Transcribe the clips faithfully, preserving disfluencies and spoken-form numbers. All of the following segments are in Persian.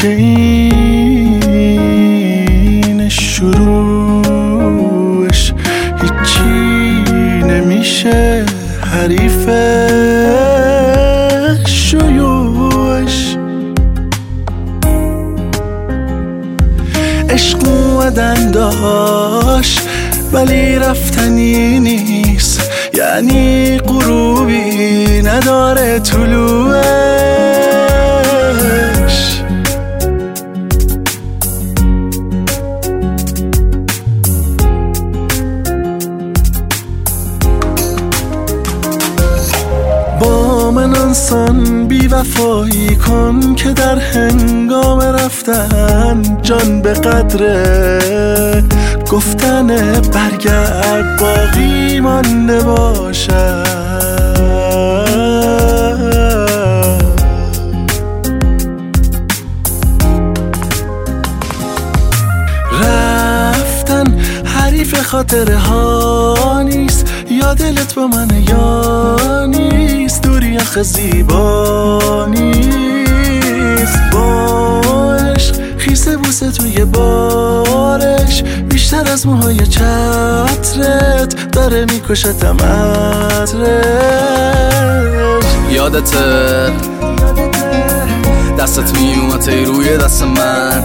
که این شروعش هیچی نمیشه حریف شیوعش. عشق اومدن داشت ولی رفتنی نیست، یعنی غروبی نداره طلوعش. با من آنسان بی وفایی کن که در هنگام رفتن جان به قدر گفتن برگرد باقی مانده باشد. رفتن حریف خاطره ها نیست، یا دلت با من یا نیست، دوری آخه زیبا نیست. با عشق خیسه بوسه توی بارش بیشتر از موهای چترت داره میکشتم عطرش. یادته دستت میومد روی دست من،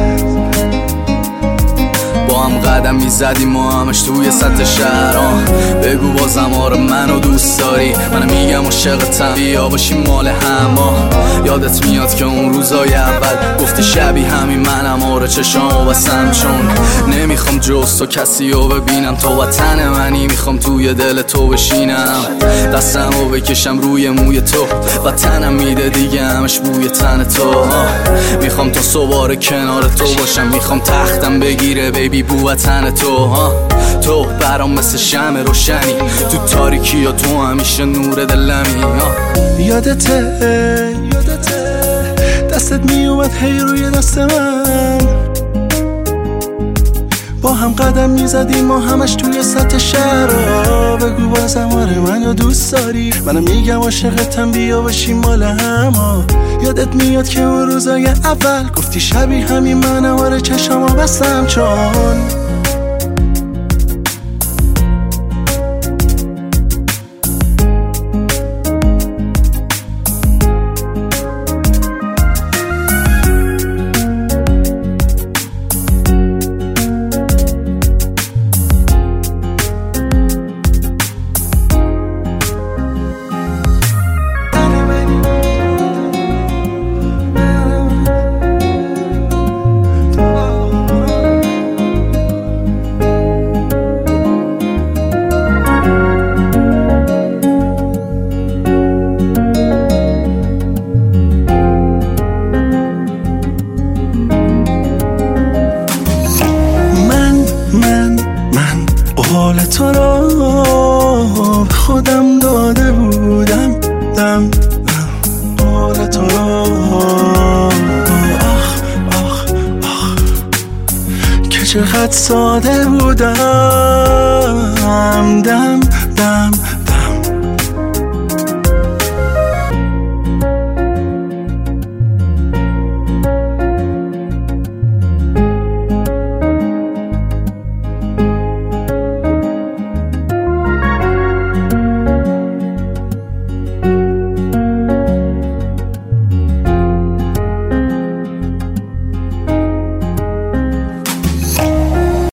با هم قدم میزدیم ما همش توی سطح شهر. بگو بازم آره منو دوست داری، من میگم عاشقتم بیا باشیم مال هم. یادت میاد که اون روزای اول گفتی شبیه همین منم، آره چشامو بستم چون نمیخوام جز تو کسی رو ببینم. تو وطن منی میخوام توی دل تو بشینم، دستمو بکشم روی موی تو، وطنم میده دیگه همش بوی تن تو. میخوام تا صبح کنار تو باشم، میخوام تختم بگیره بیبی بو وطن تو. ها تو برام مثل شمع روشنی تو تاریکی، یا تو همیشه نور دلمی. یادته یادته دستت میومد هی روی دست من، با هم قدم میزدیم ما همش توی سطح شهر. بگو بازم آره منو دوست داری، منم میگم عاشقتم بیا باشیم مال هم. یادت میاد که اون روزای اول گفتی شبیه همین منم، آره چشامو بستم چون حال تو را خودم داده بودم، دم حال تو را آخ آخ آخ که چقدر ساده بودم، دم دم